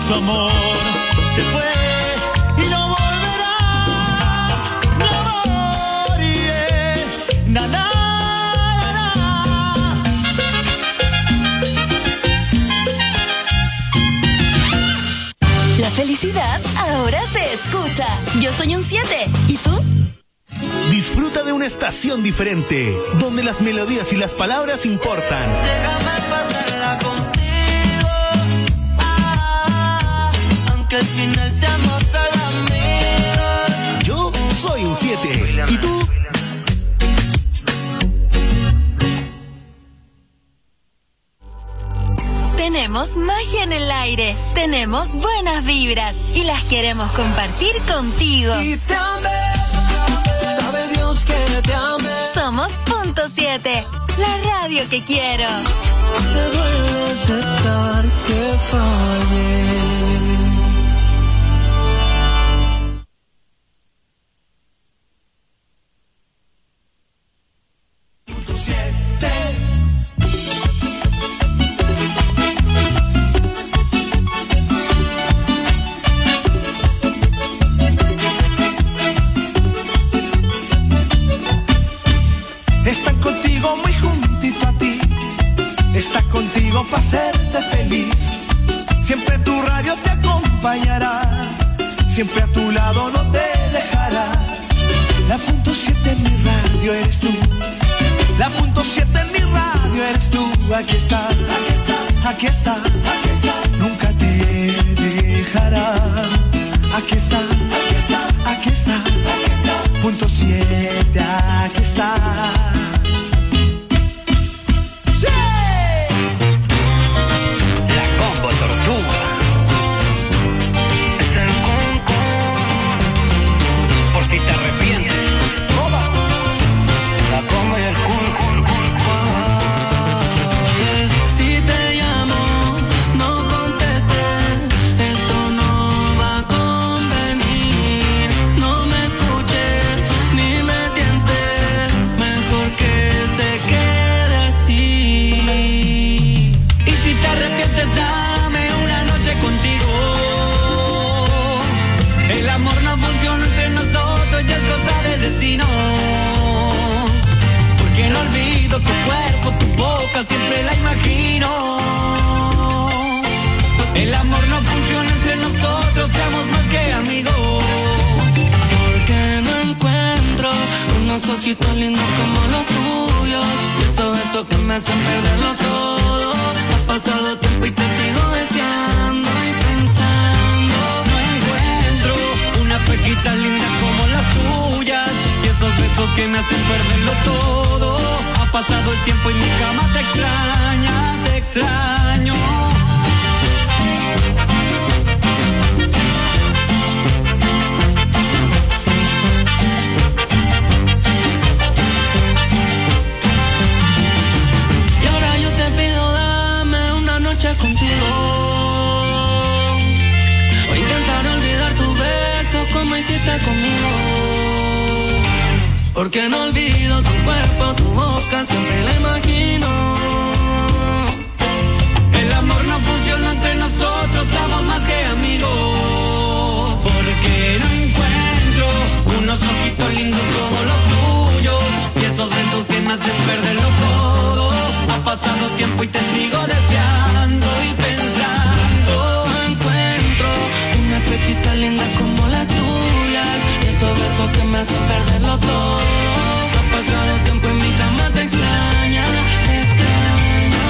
tu amor se fue y no volverá. Mi amor, na, na, na. La felicidad ahora se escucha. Yo soy un 7. ¿Y tú? Disfruta de una estación diferente, donde las melodías y las palabras importan. Déjame pasarla contigo, aunque al final seamos solo amigos. Yo soy un 7. ¿Y tú? Tenemos magia en el aire, tenemos buenas vibras y las queremos compartir contigo. Y te amé, sabe Dios que te amé. Somos Punto 7, la radio que quiero. Te duele aceptar que fallé. Está contigo muy juntito a ti, está contigo para hacerte feliz. Siempre tu radio te acompañará, siempre a tu lado no te dejará. La Punto 7 en mi radio eres tú, la Punto 7 en mi radio eres tú. Aquí está, aquí está, aquí está, aquí está. Nunca te dejará. Aquí está, aquí está, aquí está, aquí está. Punto 7, aquí está. ¡Sí! La Combo Tortuga. Es el concón. Por si te arrepientes. La Combo y el concón. Si te llamo, no contestes, esto no va a convenir. No me escuches, ni me tientes, mejor que se quede así. Y si te arrepientes, dame una noche contigo. El amor no funciona entre nosotros, ya es cosa del destino. Porque no olvido tu cuerpo, tu boca, siempre la imagino. El amor no funciona entre nosotros, seamos más que amigos. Porque no encuentro unos ojitos lindos como los tuyos. Y eso que me hacen perderlo todo. Ha pasado tiempo y te sigo deseando y pensando. No encuentro una pequita linda como las tuyas. Y esos besos que me hacen perderlo todo. Ha pasado el tiempo y mi cama te extraña, te extraño. Y ahora yo te pido, dame una noche contigo. O intentar olvidar tus besos como hiciste conmigo. Porque no olvido tu cuerpo, tu boca, siempre la imagino. El amor no funciona entre nosotros, somos más que amigos. Porque no encuentro unos ojitos lindos como los tuyos. Y esos besos que me hacen perderlo todo. Ha pasado tiempo y te sigo deseando y pensando. No encuentro una pechita linda como las tuyas. Y esos besos que me hacen perderlo todo. Ha pasado tiempo y mi cama te extraña, te extraño.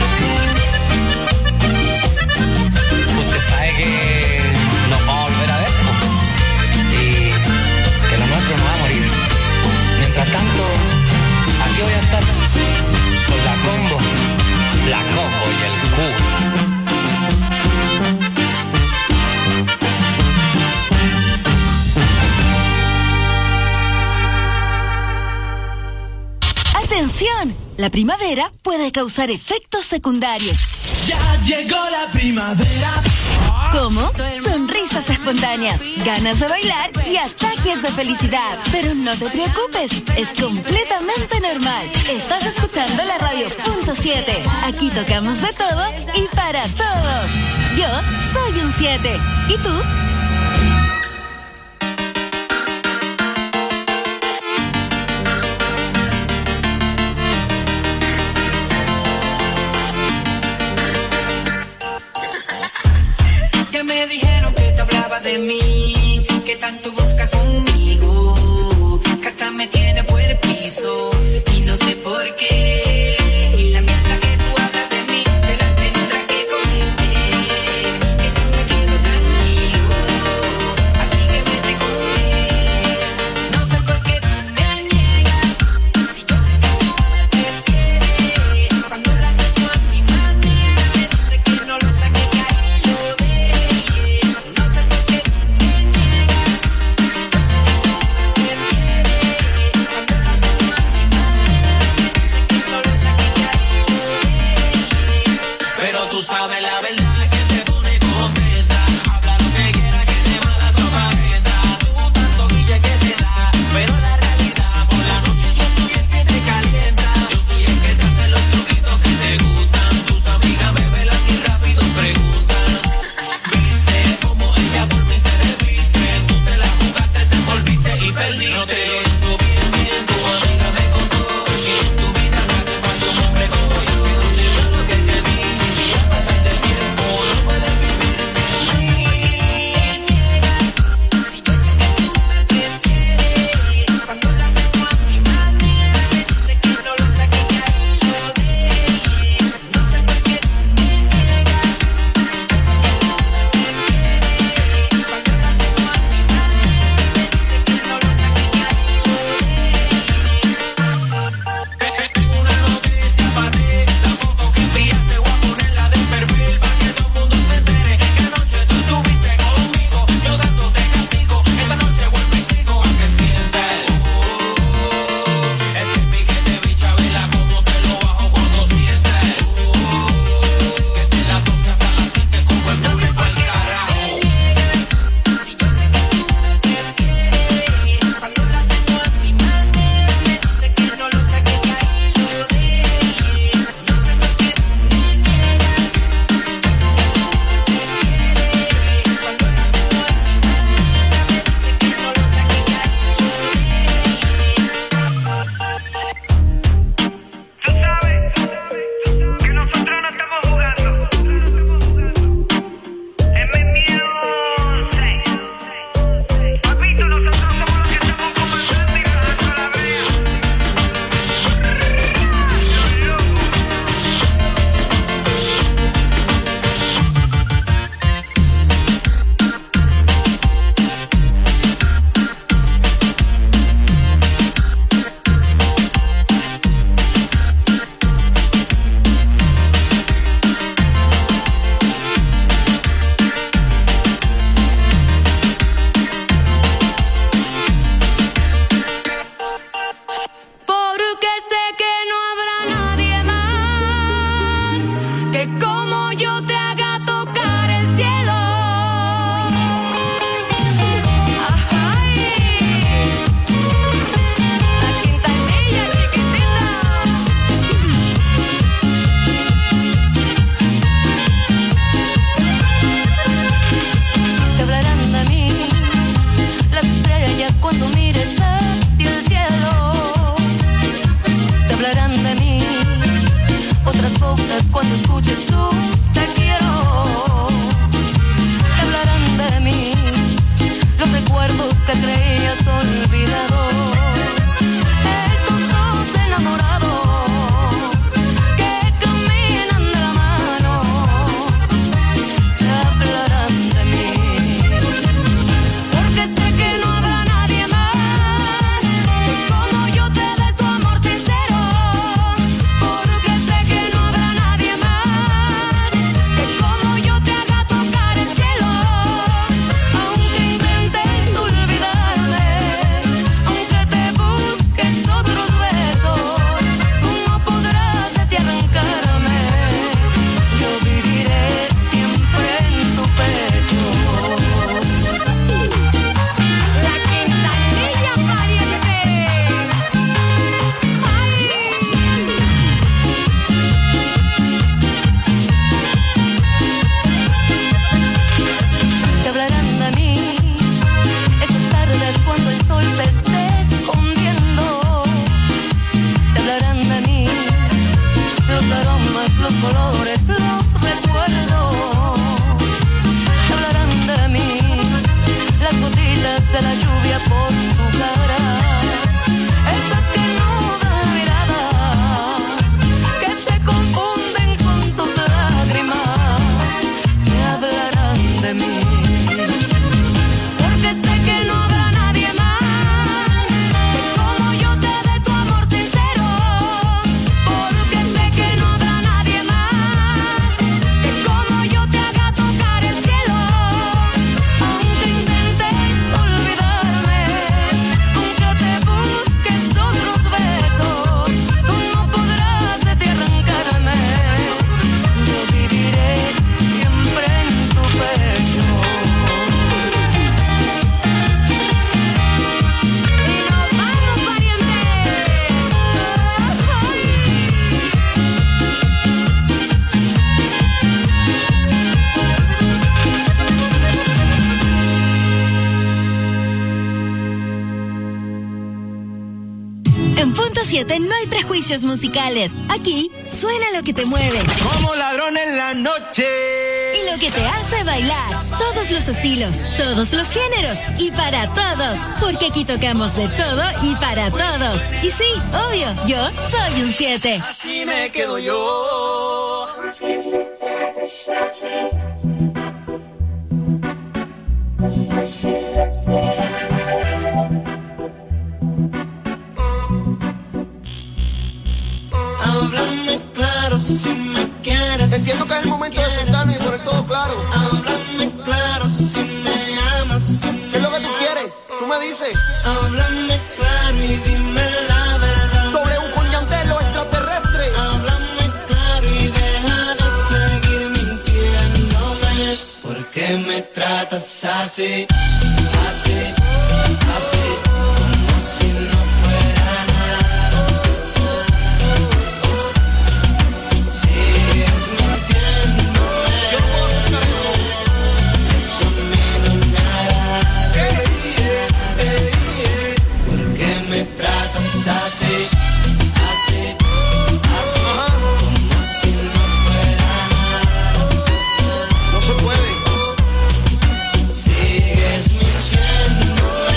Usted sabe que nos vamos a volver a ver, ¿no? Y que lo nuestro no va a morir. Mientras tanto, aquí voy a estar con la Combo y el Q. ¡Atención! La primavera puede causar efectos secundarios. Ya llegó la primavera. ¿Cómo? Sonrisas risas espontáneas, ganas de bailar y ataques de felicidad. Pero no te preocupes, es completamente normal. Estás escuchando la radio .7. Aquí tocamos de todo y para todos. Yo soy un 7. ¿Y tú? Me dijeron que te hablaba de mí, que tanto busca conmigo, que hasta me tiene por el piso y no sé por qué. Y la mierda que tú hablas de mí te la tendrá que comer, que no me quedo tranquilo, así que vete con él. No sé por qué tú me niegas, si yo sé que tú me prefieres. Cuando lo haces tú a mi manera, me dice que no lo saque, que ahí lo de. No sé por qué tú me niegas, si 100.7 no hay prejuicios musicales. Aquí suena lo que te mueve. Como ladrón en la noche. Y lo que te hace bailar. Todos los estilos, todos los géneros y para todos. Porque aquí tocamos de todo y para todos. Y sí, obvio, yo soy un 7. Así me quedo yo. Háblame claro si me quieres. Entiendo que es el momento de sentarnos y poner todo claro. Háblame claro si me amas. ¿Qué es lo que tú quieres? Tú me dices. Háblame claro y dime la verdad. W con Yandel, los extraterrestres. Háblame claro y deja de seguir mintiéndome. ¿Por qué me tratas así? Así, así, como si no fuera nada. Sigues mintiéndome. Eso a mí no me agrada. ¿Por qué me tratas así? Así, así, como si no fuera nada. No se puede. Sigues mintiéndome.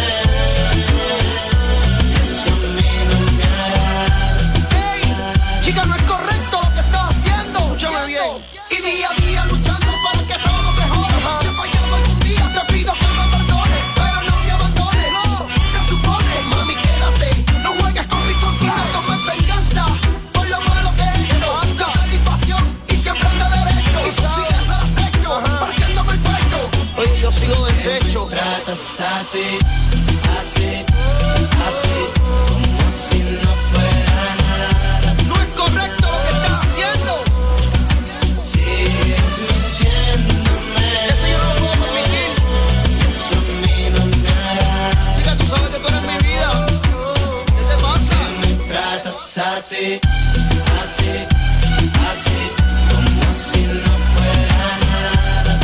Eso a mí no me agrada. Chica, no es correcto lo que estás haciendo. Escúchame bien. Y día a día luchando para que todo mejore. Si he fallado algún día te pido que me perdones, pero no me abandones. No, se supone, mami, quédate. No juegues con mi confianza, no tomes venganza por lo malo que he hecho. Satisfacción y siempre anda derecho. Y tú sigues al acecho, partiéndome el pecho. Oye, yo sigo deshecho. Tratas así, así, así, como si no fuera nada. No es correcto lo que estás haciendo. Sigues mintiéndome. Eso yo no lo puedo permitir. Eso a mí no me agrada. Chica, tú sabes que tú eres mi vida. ¿Qué te pasa? Me tratas así, así, así, como si no fuera nada.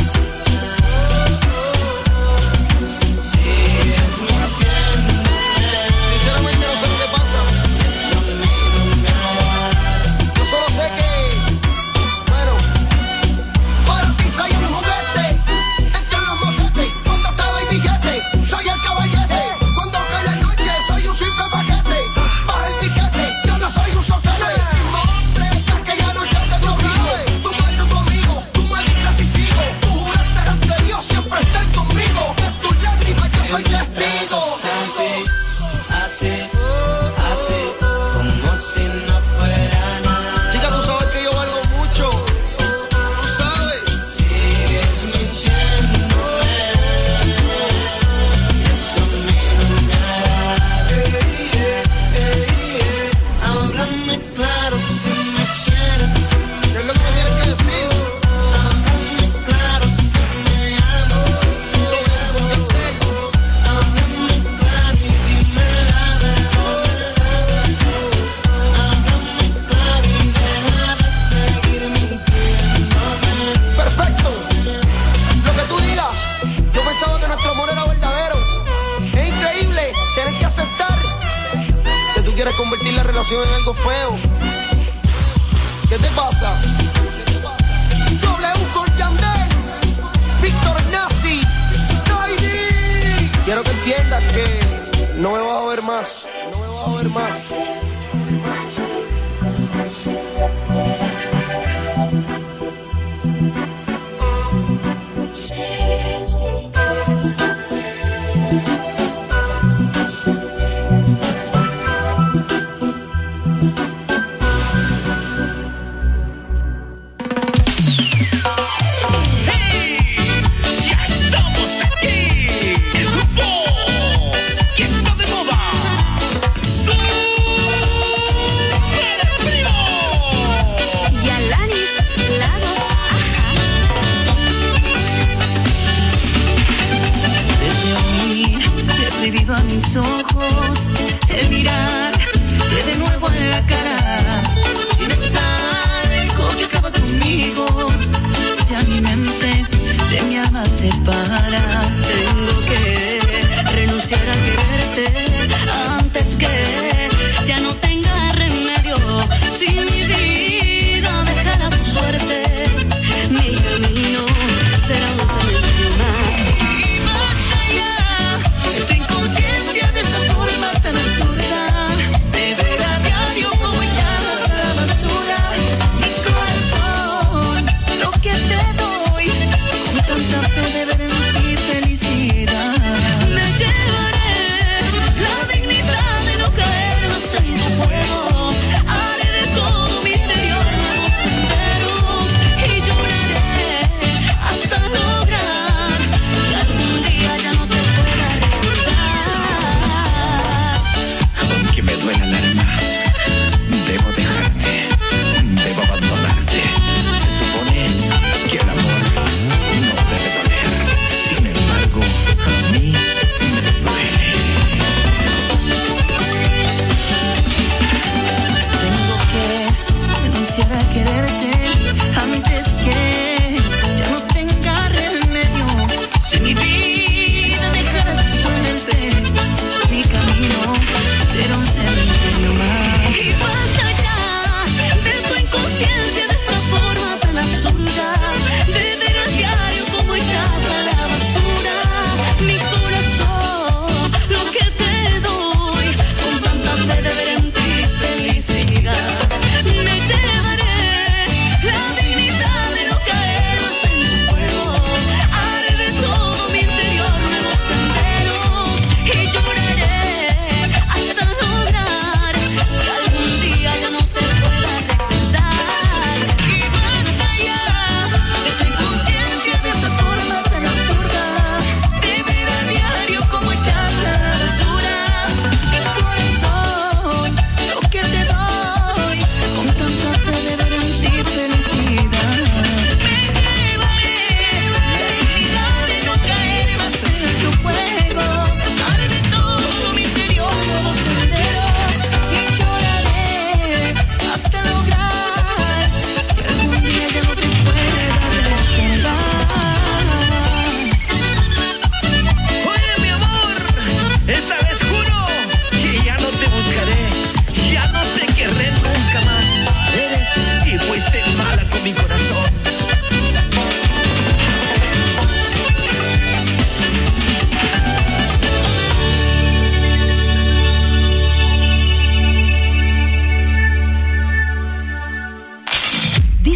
Sigues mintiéndome. Sinceramente no sé lo que pasa. Eso a mí no me agrada. Yo solo sé que, bueno, Para ti soy un juguete, entre los motetes, cuando te doy billete, soy el caballete. Cuando cae la noche, soy un simple paquete. Baja el piquete, yo no soy un soquete. Mismo hombre, hasta que ya no llame conmigo. Tú marchas conmigo, tú me dices si sigo. Tú juraste ante Dios siempre estar conmigo. De tus lágrimas yo soy testigo. Así, así, así, como si no fuera nada. chica, tú sabes que yo valgo mucho. Tú sabes. Sigues mintiéndome. Eso a mí no me agrada. Háblame claro si me quieres. ¿Qué es lo que me tienes que decir? Háblame claro si me amas. Háblame claro y dime la verdad. Háblame claro y deja de seguir mintiéndome. Perfecto. Lo que tú digas. Yo pensaba que nuestro amor era verdadero. Es increíble tener que aceptar que tú quieres convertir la relación en algo feo. ¿Qué te pasa? W con Yandel, Víctor Nazi, Naidi. Quiero que entiendas que no me vas a ver más. No me vas a ver más. ¡Ya estamos aquí! El grupo que está de moda. ¡Súper Primo! Y Alanis, Lados, ajá. Desde hoy he prohibido a mis ojos el mirarte de nuevo en la cara. Tienes algo que acaba conmigo. Ya mi mente de mi alma separa. Tengo que renunciar a quererte antes que ya no tenga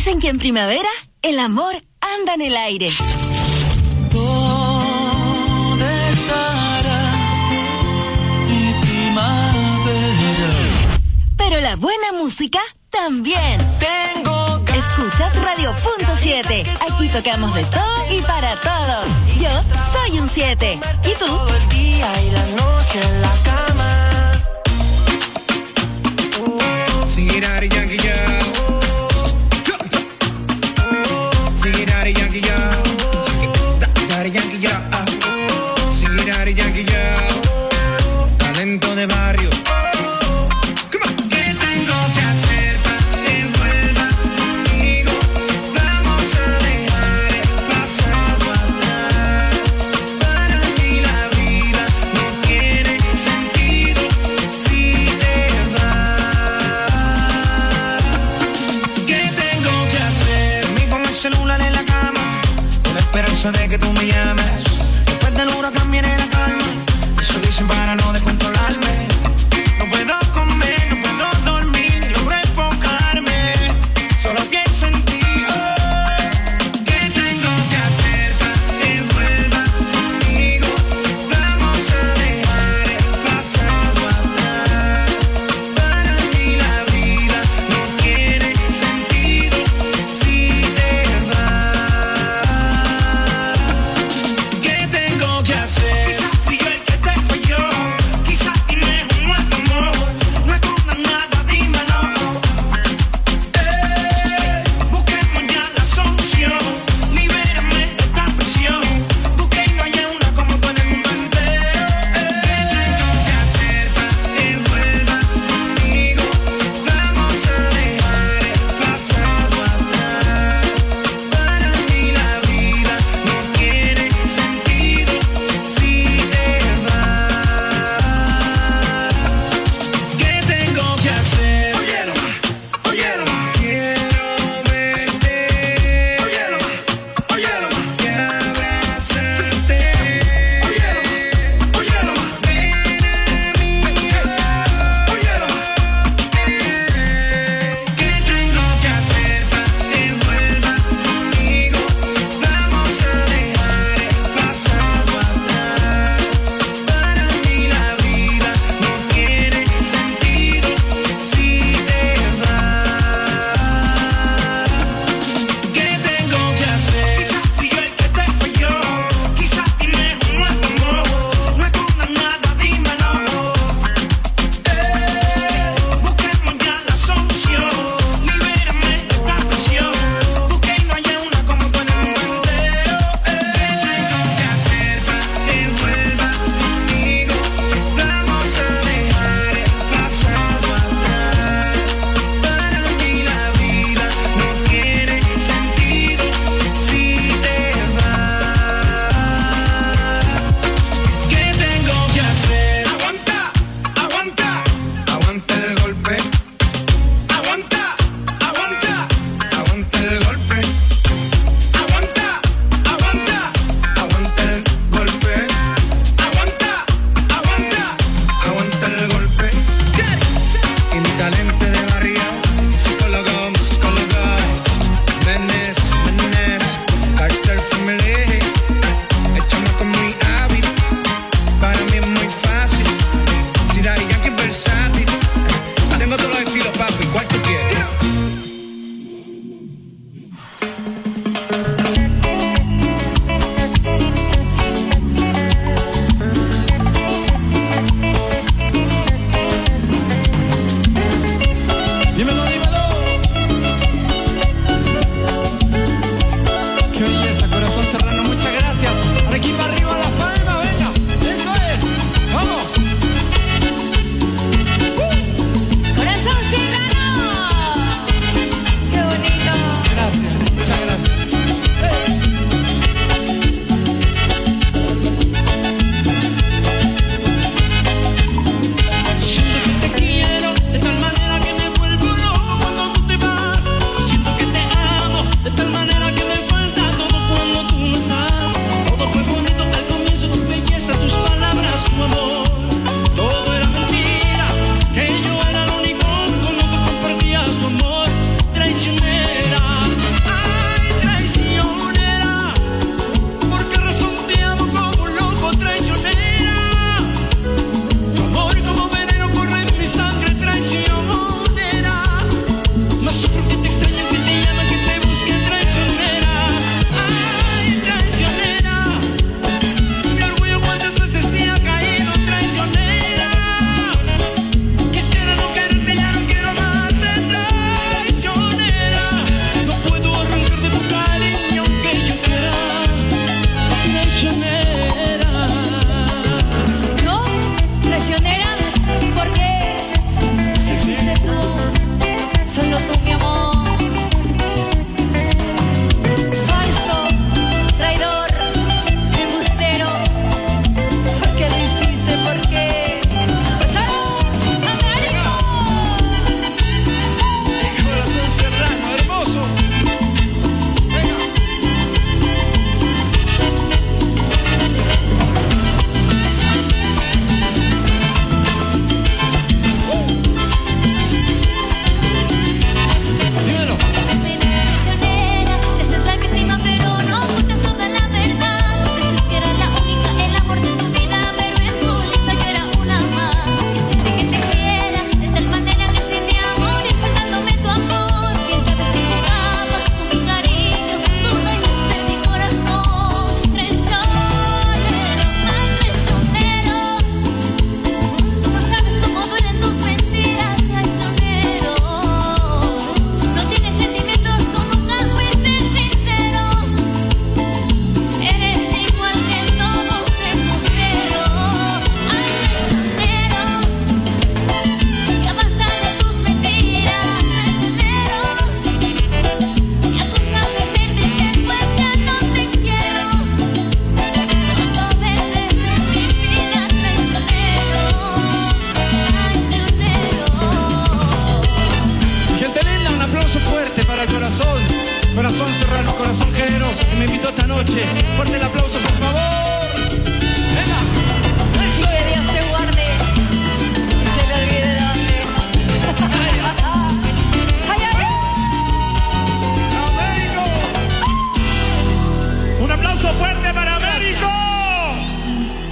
Dicen que en primavera el amor anda en el aire. ¿Dónde estará mi primavera? Pero la buena música también. Escuchas Radio.7. Aquí tocamos de todo y para todos. Yo soy un 7. ¿Y tú? Todo el día y la noche en la cama. Sing it out, Yankee, yeah. Sing it out, Yankee, yeah. Daddy Yankee, yeah. Sing it out, Yankee, yeah. Talento de barrio.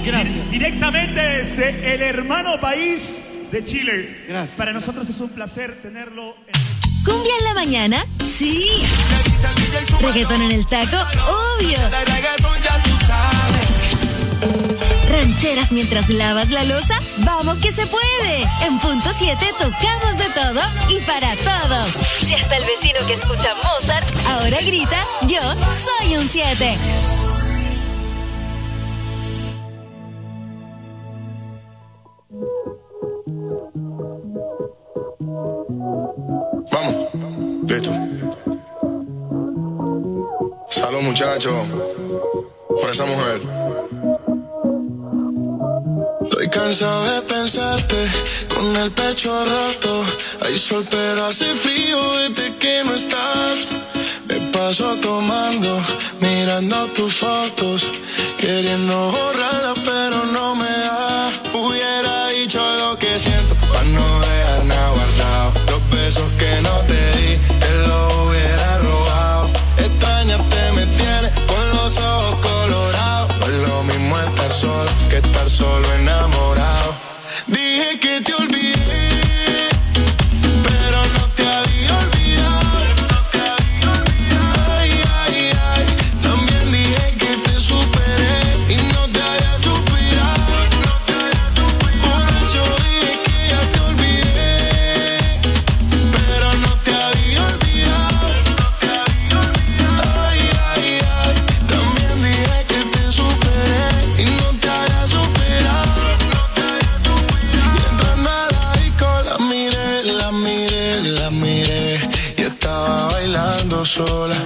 Gracias. Directamente desde el hermano país de Chile. Gracias. Para nosotros es un placer tenerlo en... ¿Cumbia en la mañana? Sí. ¿Reggaetón en el taco? Obvio. ¿Rancheras mientras lavas la loza? ¡Vamos que se puede! En punto 7 tocamos de todo y para todos. Y hasta el vecino que escucha Mozart ahora grita, yo soy un 7. Vamos, listo. Salud, muchachos, por esa mujer. Estoy cansado de pensarte con el pecho roto. Hay sol pero hace frío desde que no estás. Me paso tomando, mirando tus fotos, queriendo borrarlas pero no me da. Hubiera dicho lo que siento para no dejar nada guardado. Los besos que no te di, te los hubiera robado. Extrañarte me tiene con los ojos colorados. No es lo mismo estar solo que estar solo enamorado. Dije que te olvidé, pero no te había olvidado. Ay, ay, ay, también dije que te superé y no te había suspirado. Borracho dije que ya te olvidé, pero no te había olvidado. Ay, ay, ay, también dije que te superé y no te había superado. Y entrando a la disco la miré y estaba bailando sola.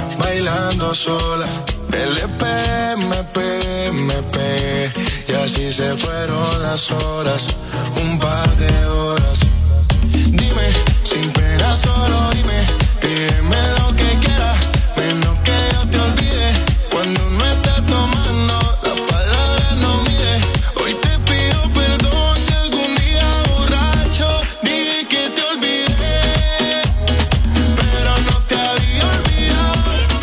Me pegué y así se fueron las horas, un par de horas. Dime, sin pena solo dime, pídeme lo que quieras, menos que yo te olvide. Cuando uno está tomando, las palabras no mide. Hoy te pido perdón si algún día borracho dije que te olvidé, pero no te había olvidado.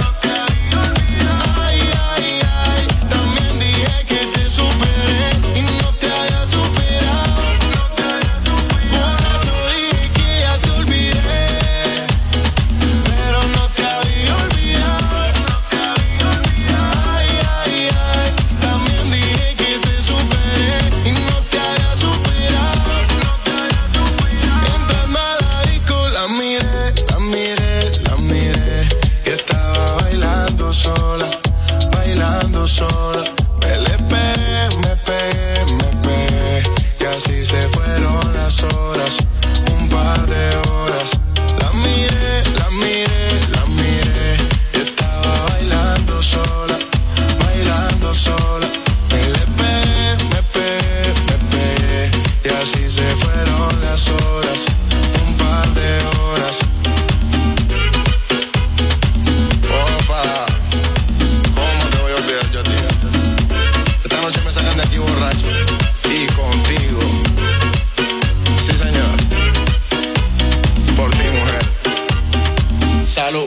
Ay, ay, ay, también dije que te superé y no te había superado. Borracho dije que ya te olvidé, pero no te había olvidado. Ay, ay, ay, también dije que te superé y no te había superado. Entrando a la disco la miré y estaba bailando sola. Me pegué y así se fueron las horas, un par de horas. La miré y estaba bailando sola. Me pegué y así se fueron las horas, un par de horas. Opa, ¿cómo te voy a olvidar yo a ti? Esta noche me sacan de aquí borracho y contigo. Sí, señor. Por ti, mujer. Salud.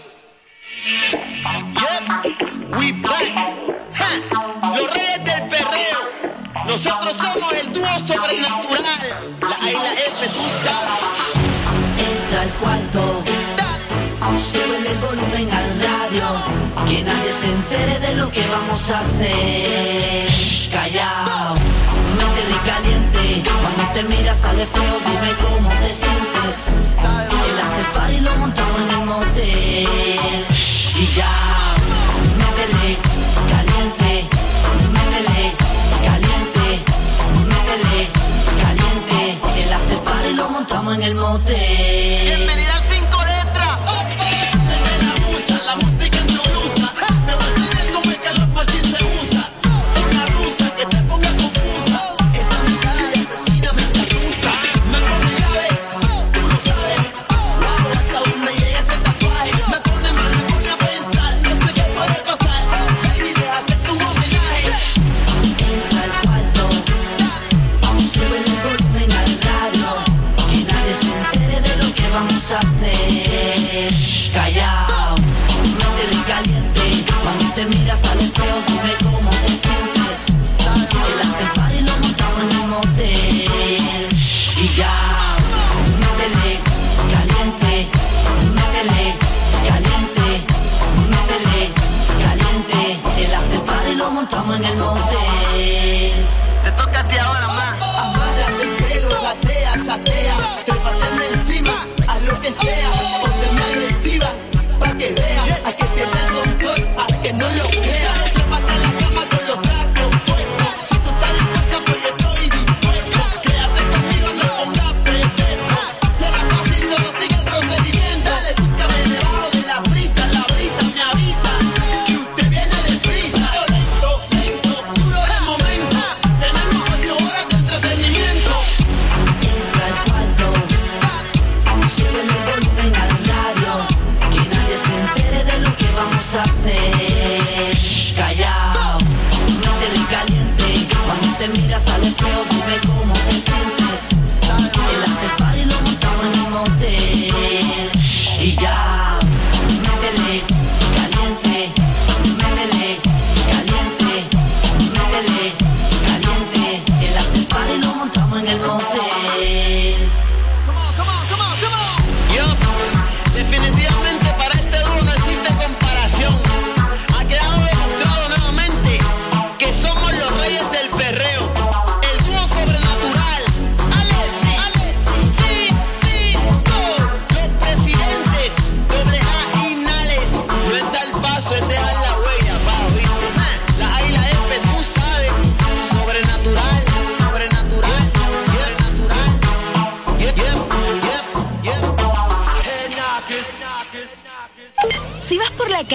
We back. Ja. Los reyes del perreo. Nosotros somos el dúo sobrenatural. La A y la F, tú sabes. Entra al cuarto, sube el volumen al radio, que nadie se entere de lo que vamos a hacer. Callao, métele caliente, cuando te miras al espejo dime cómo te sientes. El after party lo montamos en el motel. Y ya, métele caliente, métele caliente, métele caliente. El after party lo montamos en el motel. Bienvenida al 5 letras. Se me la usa, la música introduza. Me voy a enseñar cómo es que los parchis se usa. Una rusa que te ponga confusa. Esa mirada de asesina me acusa. Me pone llave, tú lo sabes. Wow, hasta donde llegue ese tatuaje. Me pone a pensar, no sé qué puede pasar.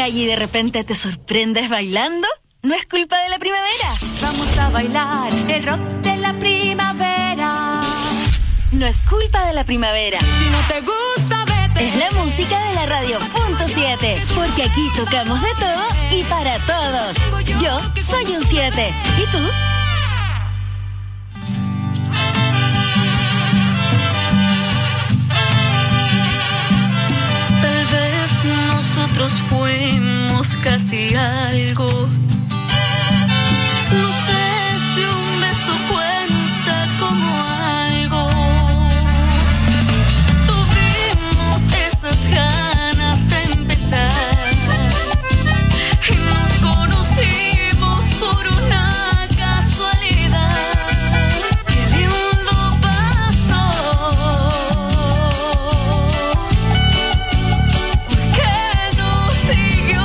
calle y de repente te sorprendes bailando, no es culpa de la primavera. Vamos a bailar el rock de la primavera. No es culpa de la primavera. Si no te gusta, vete. Es la música de la radio.7, porque aquí tocamos de todo y para todos. Yo soy un 7. ¿Y tú? Tal vez nosotros fuimos casi algo. No sé si un beso cuenta como algo. Tuvimos esas ganas de empezar y nos conocimos por una casualidad. Qué lindo pasó. ¿Por qué no siguió?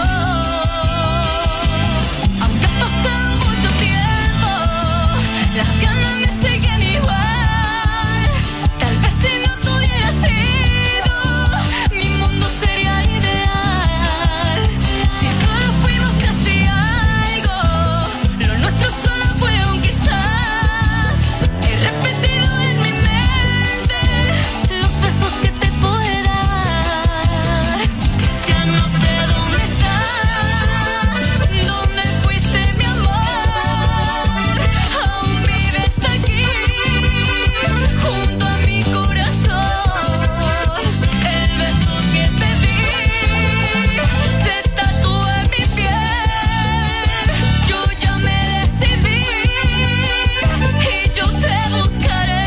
Aunque ha pasado mucho tiempo, las ganas me siguen igual. Tal vez si no tuviera sido, mi mundo sería ideal. Si solo fuimos casi algo, lo nuestro solo fue un quizás. He repetido en mi mente los besos que te pude dar. Ya no sé dónde estás, dónde fuiste mi amor. Aún vives aquí, junto a mi corazón. El beso que te di se tatuó en mi piel. Yo ya me decidí y yo te buscaré.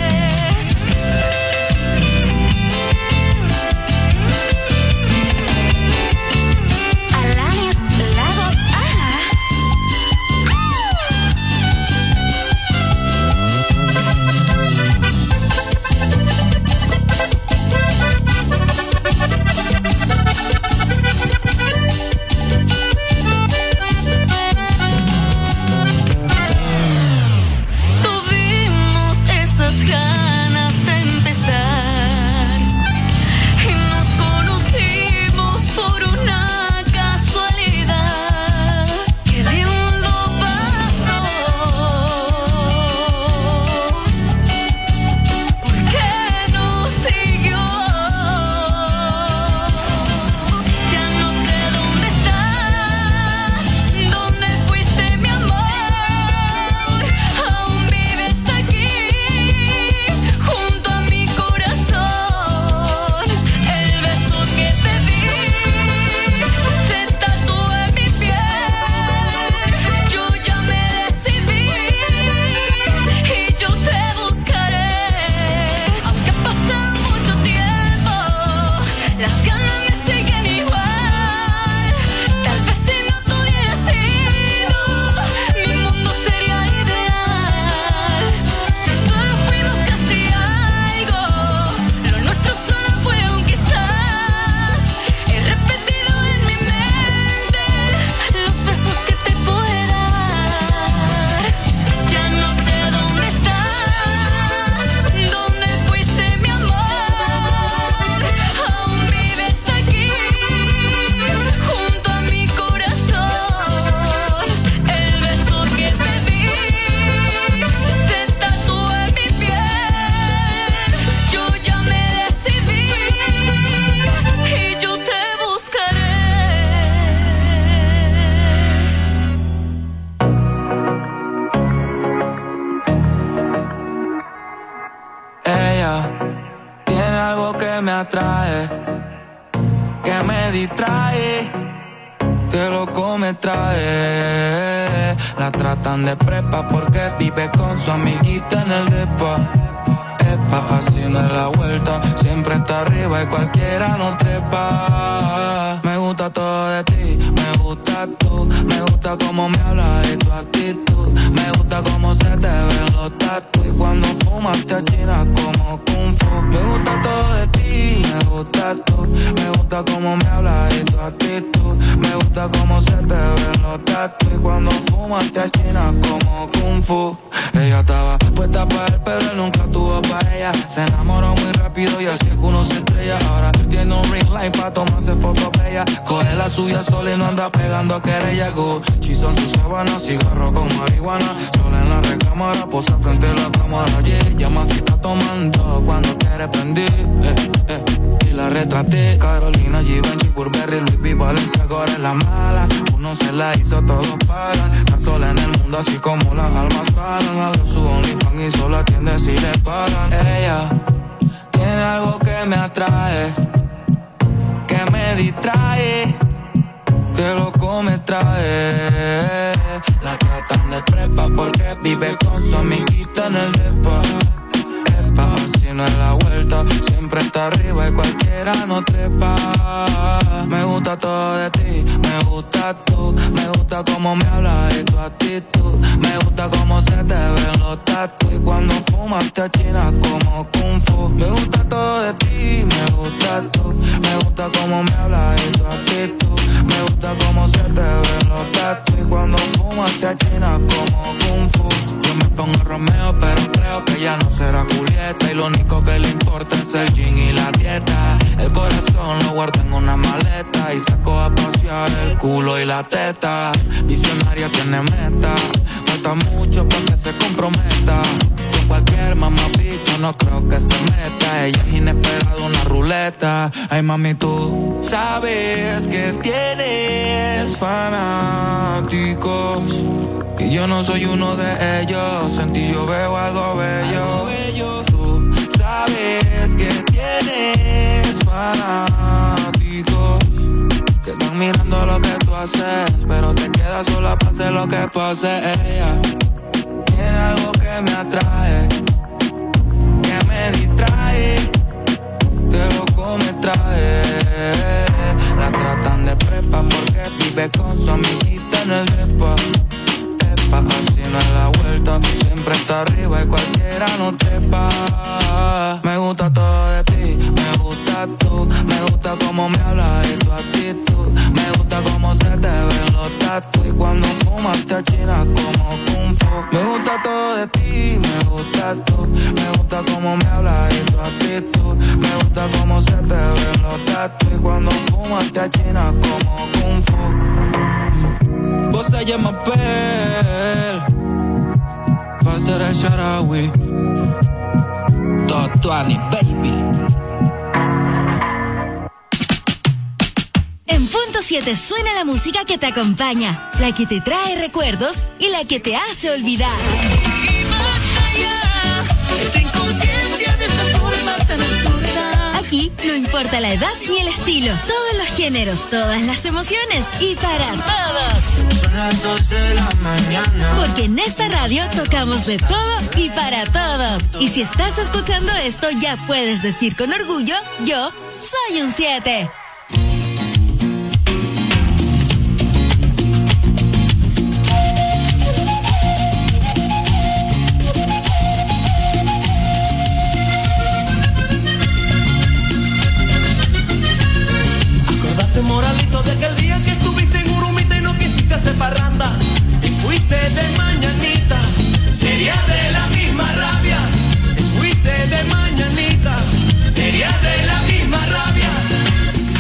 Alanis Lagos, Tuvimos esas ganas de empezar y nos conocimos por una casualidad. Qué lindo pasó. ¿Por qué no siguió? Ya no sé dónde estás, dónde fuiste mi amor. Aún vives aquí, junto a mi corazón. El beso que te di se tatuó en mi piel. Yo ya me decidí y yo te buscaré. Aunque ha pasado mucho tiempo, las ganas me siguen igual. Tal vez si no tuviera sido, mi mundo sería ideal. Si solo fuimos casi algo, lo nuestro solo fue un quizás. He repetido en mi mente los besos que te pude dar. Ya no sé dónde estás, dónde fuiste mi amor. Aún vives aquí, junto a mi corazón. El beso que te di se tatuó en mi piel. Yo ya me decidí y yo te buscaré. Ella tiene algo que me atrae, que me distrae, que loco me trae. La tratan de prepa porque vive con su amiguita en el depa. Epa, así no es la vuelta, siempre está arriba y cualquiera no trepa. Me gusta todo de ti, me gusta tú, me gusta cómo me hablas y tu actitud. Me gusta cómo se te ven los tatu y cuando fumas te achinas como Kung Fu. Me gusta todo de ti, me gusta tú, me gusta cómo me hablas y tu actitud. Me gusta cómo se te ven los tatu y cuando fumas te achinas como Kung Fu. Ella estaba puesta para él, pero él nunca tuvo para ella. Se enamoró muy rápido y así es que uno se estrella. ella. Ahora tiene un ring light pa' tomarse fotos bella. Coge la suya sola y no anda pegando querella. Gucci son sus sábanas, cigarro con marihuana. Sola en la recámara, posa frente a la cámara. Yeah, llama si está tomando cuando quiere prender. Y la retraté. Carolina, Givenchy, Burberry, Louis V, Valencia, ahora es la mala. Uno se la hizo, todos pagan. Está sola en el mundo así como las almas pagan. Abrió su OnlyFans y solo atiende si le pagan. Ella tiene algo que me atrae, que me distrae, que loco me trae. La tratan de prepa porque vive con su amiguita en el depa. Si no es la vuelta, siempre está arriba y cualquiera no trepa. Me gusta todo de ti, me gusta tú. Me gusta cómo me hablas y tu actitud. Me gusta cómo se te ven los tatuajes. Y cuando fumas te achinas como Kung Fu. Me gusta todo de ti, me gusta tú. Me gusta cómo me hablas y tu actitud. Me gusta cómo se te ven los tatuajes. Y cuando fumas te achinas como Kung Fu. Yo me pongo Romeo, pero creo que ya no será Julieta. Y lo único que le importa es el gin y la dieta. El corazón lo guardo en una maleta y saco a pasear el culo y la teta. Visionaria tiene meta, falta mucho para que se comprometa. Con cualquier mamá bicho no creo que se meta. Ella es inesperada, una ruleta. Ay mami, tú sabes que tienes fanáticos y yo no soy uno de ellos. En ti yo veo algo bello. Tú sabes que tienes fanáticos que están mirando lo que tú haces, pero te quedas sola para hacer lo que pase. Ella tiene algo que me atrae, que me distrae, que loco me trae. La tratan de prepa porque vive con su amiguita en el depa. Así no es la vuelta, siempre está arriba y cualquiera no trepa. Me gusta todo de ti, me gusta tú. Me gusta cómo me hablas y tu actitud. Me gusta cómo se te ven los tatuajes. Y cuando fumas te achinas como Kung Fu. Me gusta todo de ti, me gusta tú. Me gusta cómo me hablas y tu actitud. Me gusta cómo se te ven los tatuajes. Y cuando fumas te achinas como Kung Fu. Vos se llama Pel Pasar el Sharawi Totuani, baby. En punto 7 suena la música que te acompaña, la que te trae recuerdos y la que te hace olvidar. Y más allá, esta inconsciencia de esa forma tan absurda. Aquí no importa la edad ni el estilo, todos los géneros, todas las emociones y para todos. Son las 2 de la mañana. Porque en esta radio tocamos de todo y para todos. Y si estás escuchando esto, ya puedes decir con orgullo, yo soy un 7. Moralito de aquel día que estuviste en Urumita y no quisiste hacer parranda y fuiste de mañanita, sería de la misma rabia. Y fuiste de mañanita, sería de la misma rabia.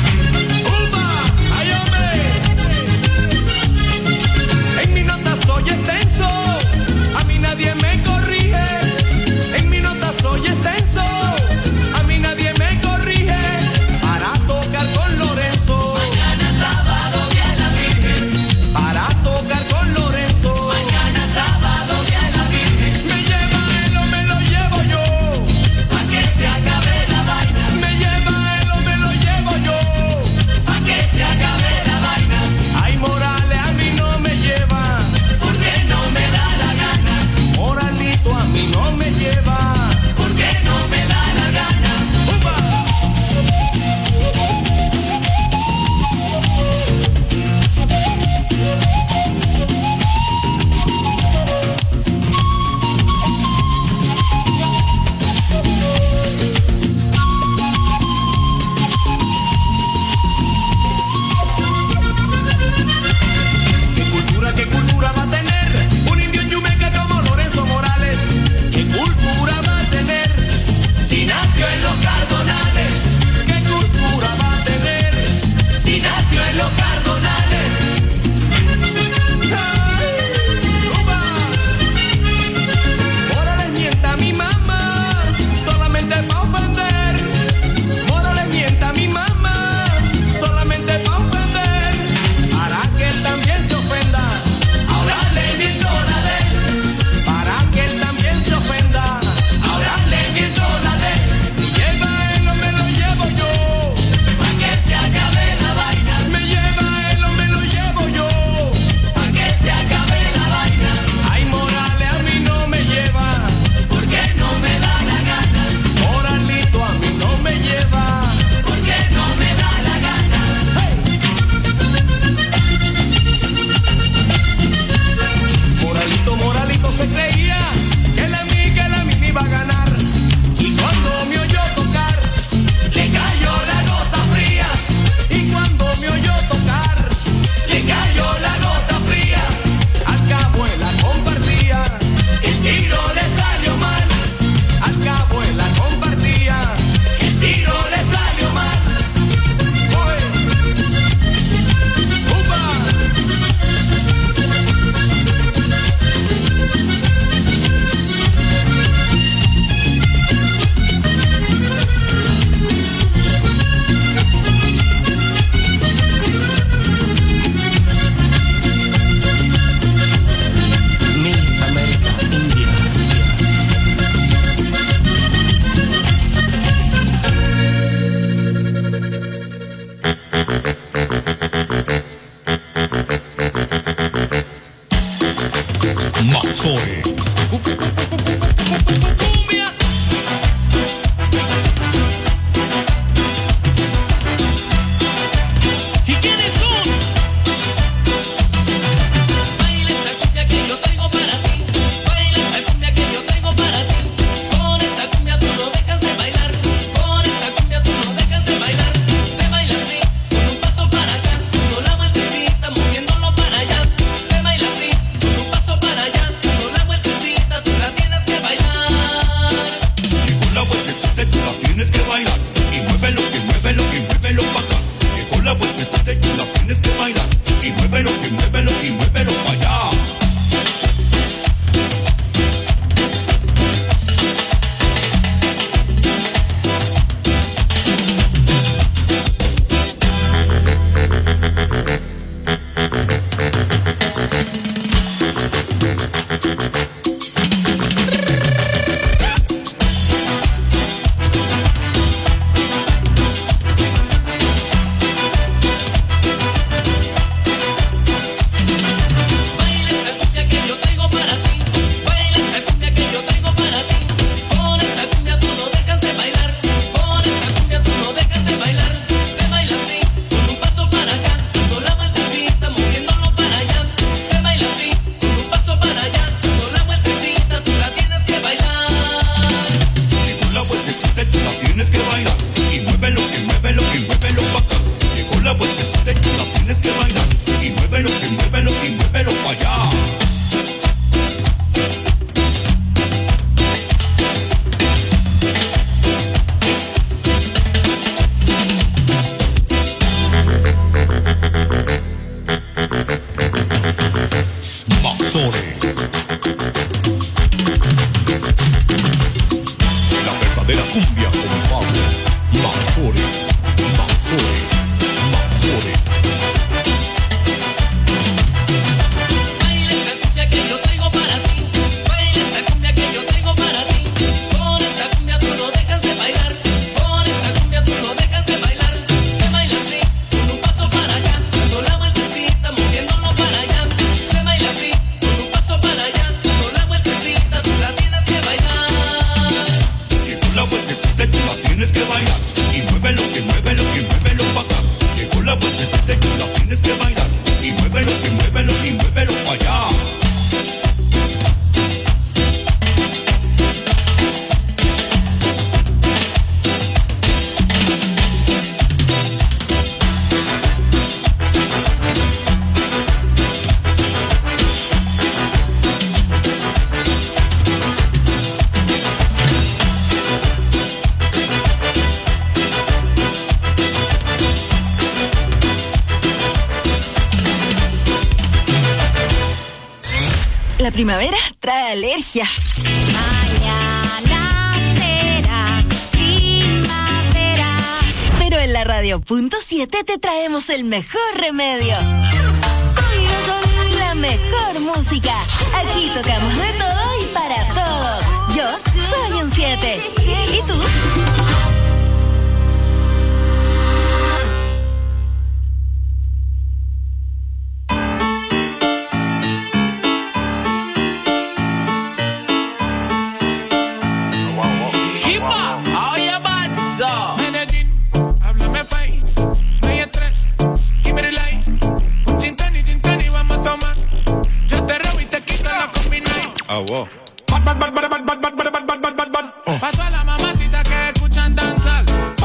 La primavera trae alergias. Mañana será primavera. Pero en la radio.7 te traemos el mejor remedio. La mejor música. Aquí tocamos de todo y para todos. Yo soy un 7. ¿Y tú? Pa' todas las mamacitas que escuchan danzar.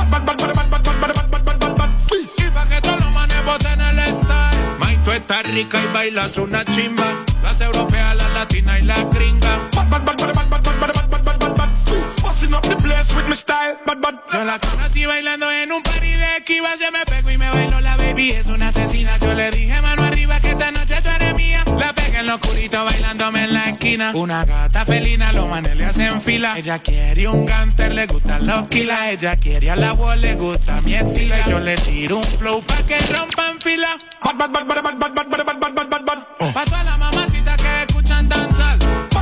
Y pa' que todos los manes boten el style. May, tú estás rica y bailas una chimba. Las europeas, las latinas y las gringas. Yo la conocí bailando en un party de esquivas. Yo me pego y me bailo, la baby es una asesina. Yo le dije mano arriba que esta noche tú eres mía. La pegué en lo oscurito bailándome en la esquina. Una gata felina, los manes le hacen fila. Ella quiere un gangster, le gustan los kilas. Ella quiere a la voz, le gusta mi estilo. Yo le tiro un flow pa' que rompan fila. Pa' todas las mamacitas que escuchan danzar.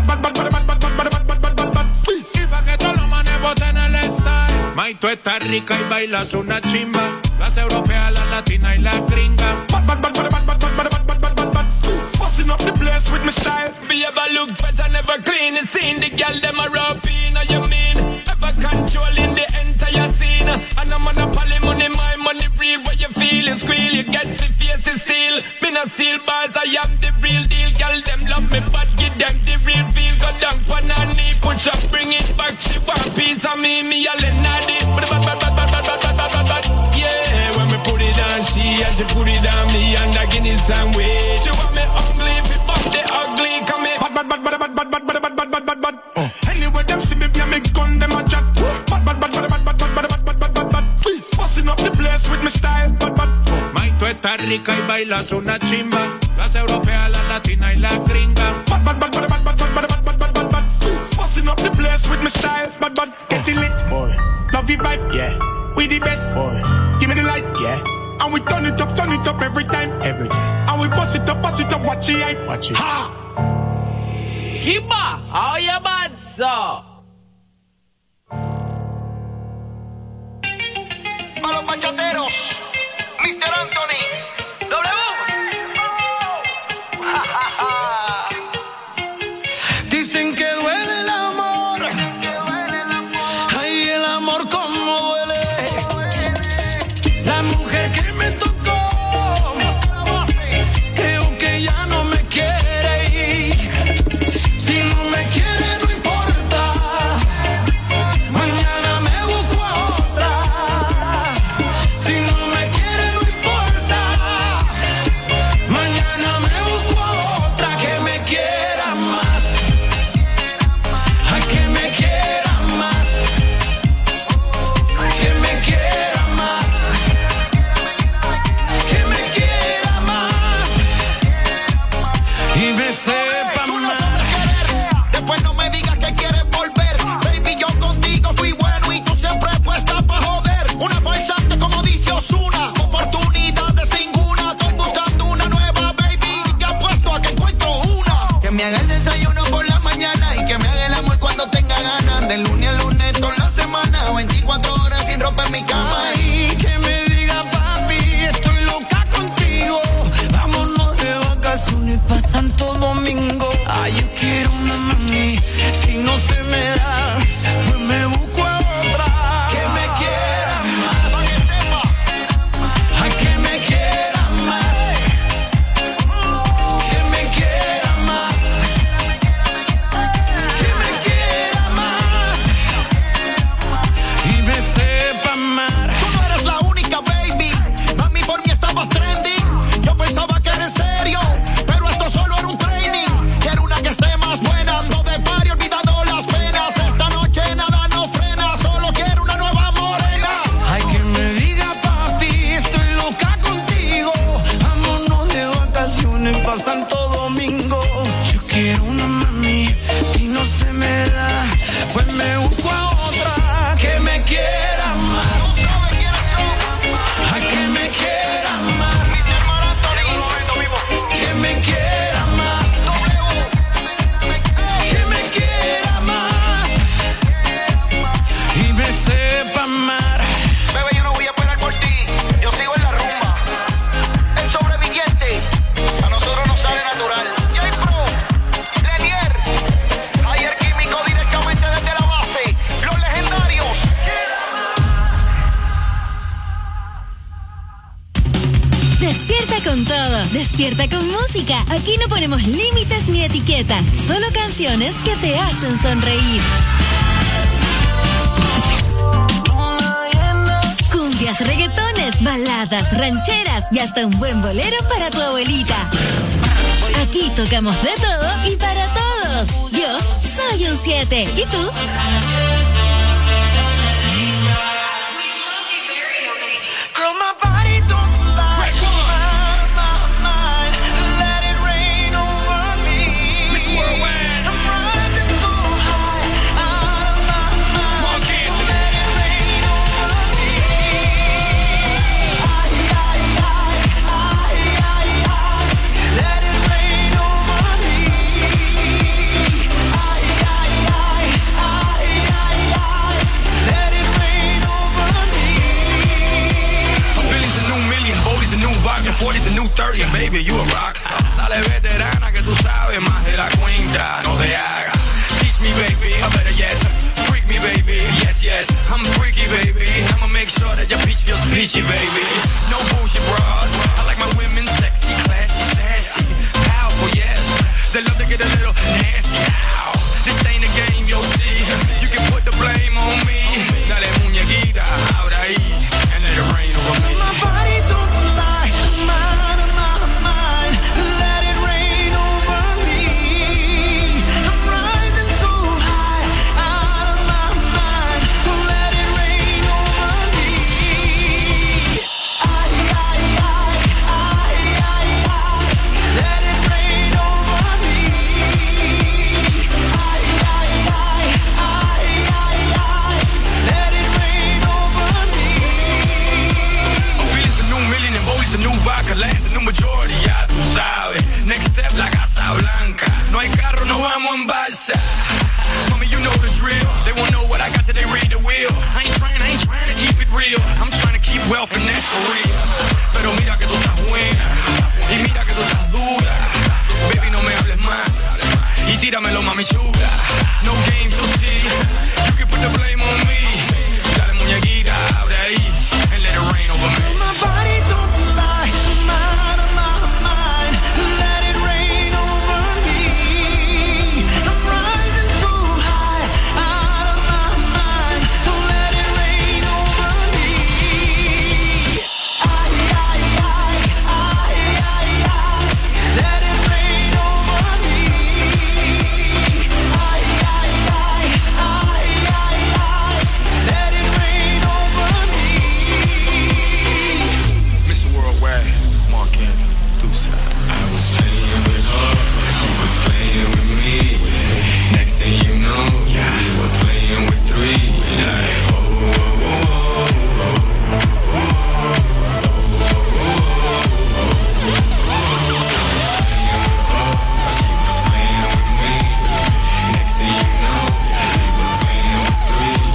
Y pa' que todos los manes boten el style. May, tú estás rica y bailas una chimba. Las europeas, las latinas y las gringas. Fussing up the place with my style. Be ever look fresh and never clean. You seen the girl them a rub in, you mean? Ever controlling the entire scene. And I'm on a poly money, my money real. Where you feel it, squeal, you get the face to steal. Me not steal bars, I am the real deal. Girl them love me, but give them the real feel. Go down, panani, push up, bring it back. She want piece of me, a Lenadi. Yeah, when me put it on she and she put it on me and I give it some way. She want me ugly, but the ugly come in. Bad. Anyway, them see me, me gun, them a chat. Bad. Fussing up the place with my style. Bad. Mai, tú estás rica y bailas una chimba. Las europeas, la latina y la gringa. Bad. Fussing up the place with my style. Bad. Getting lit, boy. Love you vibe, yeah. We the best, boy. Give me the light, yeah. And we turn it up every time. And we bust it up, watch it hype. Ha! Kimba, how you bad, sir? A los bachateros, Mr. Anthony, W. Dicen que duele el amor. Ay, el amor como duele. La mujer que me tocó, creo que ya no me quiere ir. Si no me quiere no importa, mañana me busco a otra. Si no me quiere no importa, mañana me busco a otra que me quiera más. Ay, que me quiera más, que me quiera más, que me quiera más y me sepa Tú no más. sabes querer, después no me digas que quieres volver. Baby, yo contigo fui bueno y tú siempre puesta pa' joder. Una farsante como dice Ozuna, oportunidades ninguna. Estoy buscando una nueva, baby, y te apuesto a que encuentro una. Que me haga el desayuno por la mañana y que me haga el amor cuando tenga ganas. De lunes a lunes toda la semana, 24 horas sin ropa en mi cama. Ay, que me diga papi, estoy loca contigo. Vámonos de vacaciones pa' Santo Domingo. Ay, yo quiero una mami, si no se me da, pues me busco a otra. Que me quiera más. Ay, que me quiera más. Que me quiera más. Que me quiera más y me sepa amar. Tú no eres la única, baby. Mami, por mí estabas trending. Yo pensaba que era en serio, pero esto solo era un training. Quiero una que esté más buena. Ando de party olvidando las penas. Esta noche nada nos frena. Solo quiero una nueva morena. Ay, que me diga papi, estoy loca contigo. Vámonos de vacaciones pa' Santo Domingo. Yo quiero una mami, si no se me da, pues me busco a otra que me quiera más. Ay, que me quiera más. Que me quiera más. Que me quiera más y me sepa amar. Bebé, yo no voy a esperar por ti. Yo sigo en la rumba. El sobreviviente, a nosotros nos sale natural. J-Pro, Lenier, Ayer Químico directamente desde la base. Los legendarios. Despierta con todo, despierta con música. Aquí no ponemos límites ni etiquetas, solo canciones que te hacen sonreír. Cumbias, reggaetones, baladas, rancheras y hasta un buen bolero para tu abuelita. Aquí tocamos de todo y para todos. Yo soy un 7. ¿Y tú? Girl, my body don't lie. My mind, let it rain over me. Miss Worldwide. I'm rising so high out of my mind. Mark Anthony. Let it rain over me. Ay, ay, ay, ay, ay, ay. Let it rain over me. Ay, ay, ay, ay, ay, 2:30 and baby, you a rockstar. Dale veterana que tú sabes más de la cuenta, no te hagas. Teach me baby, I better yes. Freak me baby, yes, yes. I'm freaky baby. I'ma make sure that your peach feels peachy baby. No bullshit bras. I like my women sexy, classy, sassy, powerful, yes. They love to get a little nasty. Ow. This ain't a game, you'll see. You can put the blame on me. Dale muñequita, ahora ahí, and let it rain over me. My body don't lie, mine, mine. Let it rain over me. I'm rising so high, out of my mind. So let it rain over me. Ay, ay, ay, ay, ay, ay. Let it rain over me. Ay, ay, ay, ay, ay, ay. Let it rain over me. Billy's a new million and Bowie's a new vodka. Lance a new majority, ya tú sabes. Next step, la Casa Blanca. No hay carro, no vamos en balsa. Mommy, you know the drill. They won't know what I got till they read the wheel. I ain't trying to keep it real. I'm trying to keep wealth and that's for real. Pero mira que tú estás buena. Y mira que tú estás dura. Baby, no me hables más. Y tíramelo, mami chula. No games, you'll see. You can put the blame on me. Dale muñequita, abre ahí. And let it rain over me. My body don't lie, mine, mine. Let it rain over me. I'm rising so high, out of my mind. So let it rain over me. Ay, ay, ay, ay, ay, ay. Let it rain over me. Ay, ay, ay, ay, ay, ay. Let it rain over me. Mr. Worldwide, Mark Anthony, Deuce. I was playing with her, she was playing with me. Next thing you know, we were playing with three. Like, oh, oh, oh, oh, she was playing with me. Next thing you know, we were playing with three.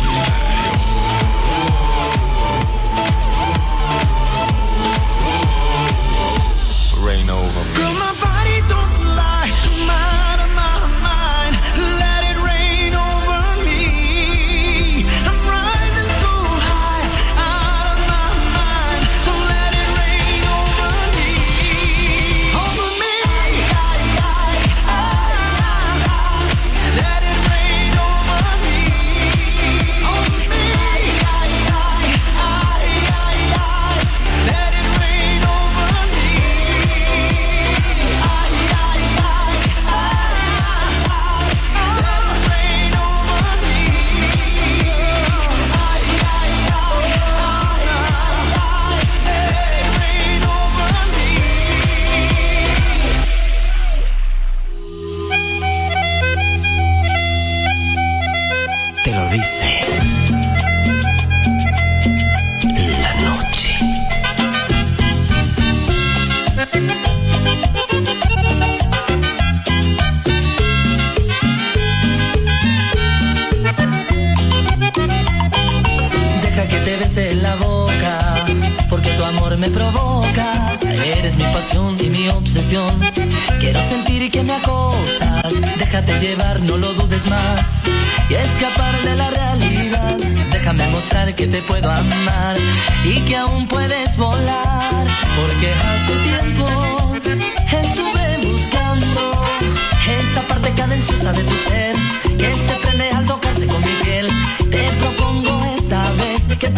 Rain over me. Girl, my body don't lie, mine, mine. Let it rain over me. I'm rising so high, out of my mind. So let it rain over me. Over me. Ay, ay, ay, ay. Let it rain over me. Over me. Ay, ay, ay, ay, ay. Let it rain over me. Ay, ay, ay, Te lo dice la noche. Deja que te bese la boca, porque tu amor me provoca. Eres mi pasión y mi obsesión. Quiero sentir que me acosas. Déjate llevar, no lo dudes más. Y escapar de la realidad. Déjame mostrar que te puedo amar y que aún puedes volar. Porque hace tiempo estuve buscando esa parte cadenciosa de tu ser, que se